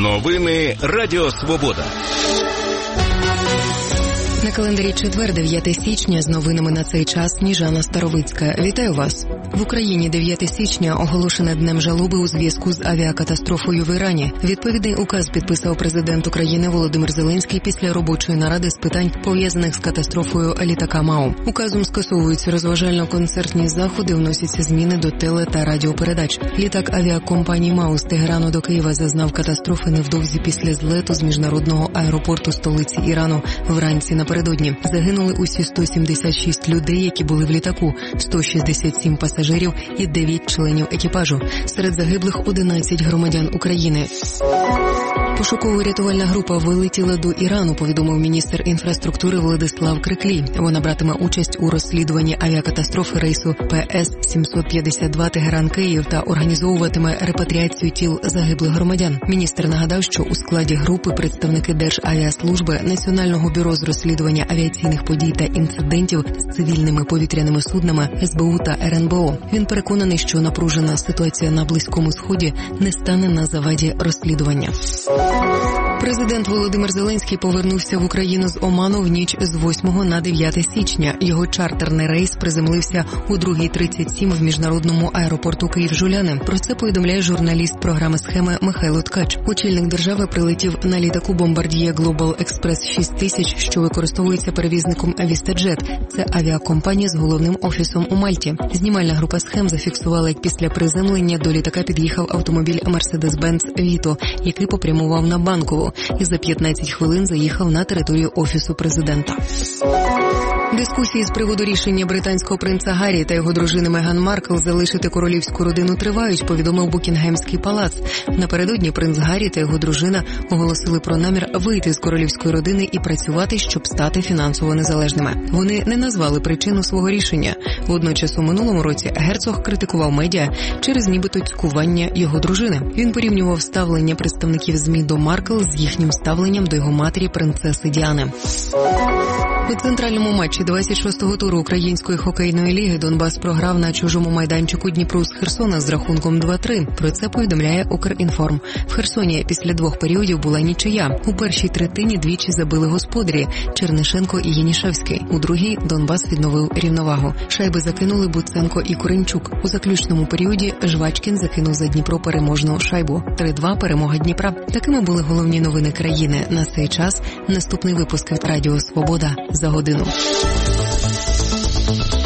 Новини Радіо Свобода. На календарі четвер, 9 січня, з новинами на цей час Сніжана Старовицька. Вітаю вас. В Україні 9 січня оголошене Днем жалоби у зв'язку з авіакатастрофою в Ірані. Відповідний указ підписав президент України Володимир Зеленський після робочої наради з питань, пов'язаних з катастрофою літака МАУ. Указом скасовуються розважально-концертні заходи, вносяться зміни до теле- та радіопередач. Літак авіакомпанії МАУ з Тегерану до Києва зазнав катастрофи невдовзі після злету з міжнародного аеропорту столиці Ірану вранці напередодні. Загинули усі 176 людей, які були в літаку, 167 пасажирів і 9 членів екіпажу. Серед загиблих 11 громадян України. Пошуково-рятувальна група вилетіла до Ірану, повідомив міністр інфраструктури Владислав Криклій. Вона братиме участь у розслідуванні авіакатастрофи рейсу ПС-752 Тегеран-Київ та організовуватиме репатріацію тіл загиблих громадян. Міністр нагадав, що у складі групи представники Державіаслужби, Національного бюро з розслідування авіаційних подій та інцидентів з цивільними повітряними суднами, СБУ та РНБО. Він переконаний, що напружена ситуація на Близькому Сході не стане на заваді розслідування. Президент Володимир Зеленський повернувся в Україну з Оману в ніч з 8 на 9 січня. Його чартерний рейс приземлився у 2:37 в міжнародному аеропорту Київ-Жуляни. Про це повідомляє журналіст програми «Схеми» Михайло Ткач. Очільник держави прилетів на літаку Bombardier Global Express 6000, що використовується перевізником VistaJet. Це авіакомпанія з головним офісом у Мальті. Знімальна група «Схем» зафіксувала, як після приземлення до літака під'їхав автомобіль Mercedes-Benz Vito, який попрямував на Банкову і за 15 хвилин заїхав на територію Офісу президента. Дискусії з приводу рішення британського принца Гаррі та його дружини Меган Маркл залишити королівську родину тривають, повідомив Букінгемський палац. Напередодні принц Гаррі та його дружина оголосили про намір вийти з королівської родини і працювати, щоб стати фінансово незалежними. Вони не назвали причину свого рішення. Водночас у минулому році герцог критикував медіа через нібито цькування його дружини. Він порівнював ставлення представників ЗМІ до Маркл з їхнім ставленням до його матері принцеси Діани. У центральному матчі 26-го туру Української хокейної ліги Донбас програв на чужому майданчику Дніпру з Херсона з рахунком 2-3. Про це повідомляє Укрінформ. В Херсоні після двох періодів була нічия. У першій третині двічі забили господарі – Чернишенко і Янішевський. У другій Донбас відновив рівновагу. Шайби закинули Буценко і Куренчук. У заключному періоді Жвачкін закинув за Дніпро переможну шайбу. 3-2 перемога Дніпра. Такими були головні новини країни на цей час. Наступний випуск Радіо Свобода за годину.